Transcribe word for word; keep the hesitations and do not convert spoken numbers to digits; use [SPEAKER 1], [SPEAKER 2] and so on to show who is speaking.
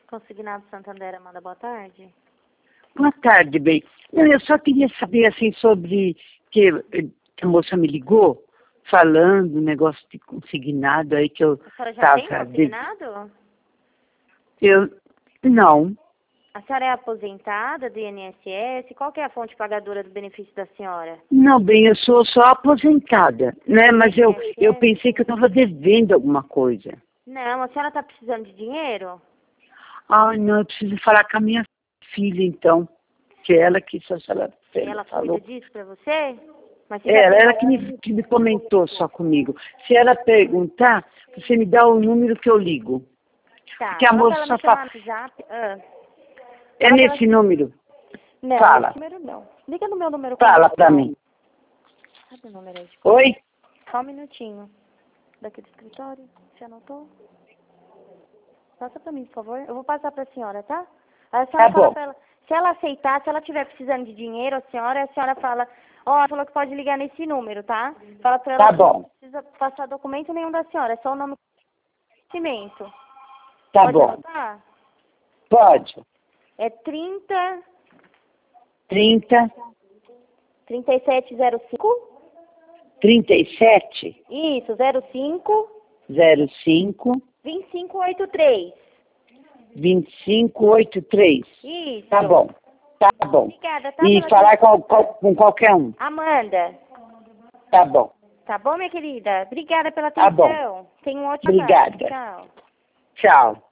[SPEAKER 1] Consignado Santander, Amanda, boa tarde.
[SPEAKER 2] Boa tarde, bem. Eu só queria saber, assim, sobre que a moça me ligou falando um negócio de consignado aí que eu
[SPEAKER 1] A senhora já
[SPEAKER 2] tava...
[SPEAKER 1] tem consignado?
[SPEAKER 2] De... Eu... Não.
[SPEAKER 1] A senhora é aposentada do I N S S? Qual que é a fonte pagadora do benefício da senhora?
[SPEAKER 2] Não, bem, eu sou só aposentada, né? Mas eu, eu pensei que eu estava devendo alguma coisa.
[SPEAKER 1] Não, a senhora está precisando de dinheiro?
[SPEAKER 2] Ah, não, eu preciso falar com a minha filha, então. Que é ela que, se a senhora
[SPEAKER 1] Ela
[SPEAKER 2] falou.
[SPEAKER 1] cuida disso para você? Mas você
[SPEAKER 2] É,
[SPEAKER 1] já
[SPEAKER 2] ela,
[SPEAKER 1] tem...
[SPEAKER 2] ela que, me, que me comentou só comigo. Se ela perguntar, você me dá o número que eu ligo.
[SPEAKER 1] Tá,
[SPEAKER 2] Porque a
[SPEAKER 1] fala pra
[SPEAKER 2] moça
[SPEAKER 1] ela
[SPEAKER 2] só
[SPEAKER 1] me chamar
[SPEAKER 2] fala...
[SPEAKER 1] no WhatsApp. Ah.
[SPEAKER 2] É
[SPEAKER 1] Fala pra
[SPEAKER 2] nesse
[SPEAKER 1] ela...
[SPEAKER 2] número?
[SPEAKER 1] Não,
[SPEAKER 2] Fala.
[SPEAKER 1] nesse número não. Liga no meu número
[SPEAKER 2] Fala pra
[SPEAKER 1] comercial.
[SPEAKER 2] mim.
[SPEAKER 1] Cadê o número aí de...
[SPEAKER 2] Oi?
[SPEAKER 1] Só um minutinho. Daqui do escritório. Você anotou? Passa pra mim, por favor. Eu vou passar pra senhora, tá? Aí a senhora
[SPEAKER 2] Tá
[SPEAKER 1] fala
[SPEAKER 2] bom.
[SPEAKER 1] pra ela, se ela aceitar, se ela estiver precisando de dinheiro, a senhora, a senhora fala, ó, ela falou que pode ligar nesse número, tá? Fala pra ela
[SPEAKER 2] Tá
[SPEAKER 1] que não
[SPEAKER 2] bom.
[SPEAKER 1] precisa passar documento nenhum da senhora, é só o nome do conhecimento.
[SPEAKER 2] Tá
[SPEAKER 1] Pode
[SPEAKER 2] bom.
[SPEAKER 1] anotar?
[SPEAKER 2] Pode.
[SPEAKER 1] É trinta,
[SPEAKER 2] Trinta,
[SPEAKER 1] trinta e sete zero cinco.
[SPEAKER 2] trinta e sete,
[SPEAKER 1] Isso, zero cinco,
[SPEAKER 2] zero cinco,
[SPEAKER 1] vinte e cinco oitenta e três.
[SPEAKER 2] vinte e cinco, oitenta e três.
[SPEAKER 1] Isso.
[SPEAKER 2] Tá bom. Tá bom.
[SPEAKER 1] Obrigada, tá?
[SPEAKER 2] E
[SPEAKER 1] Pela
[SPEAKER 2] falar
[SPEAKER 1] atenção.
[SPEAKER 2] com, com, com qualquer um.
[SPEAKER 1] Amanda.
[SPEAKER 2] Tá bom.
[SPEAKER 1] Tá bom, minha querida? Obrigada pela
[SPEAKER 2] Tá bom.
[SPEAKER 1] atenção. Tenha um ótimo tarde.
[SPEAKER 2] Obrigada.
[SPEAKER 1] Tchau.
[SPEAKER 2] Tchau.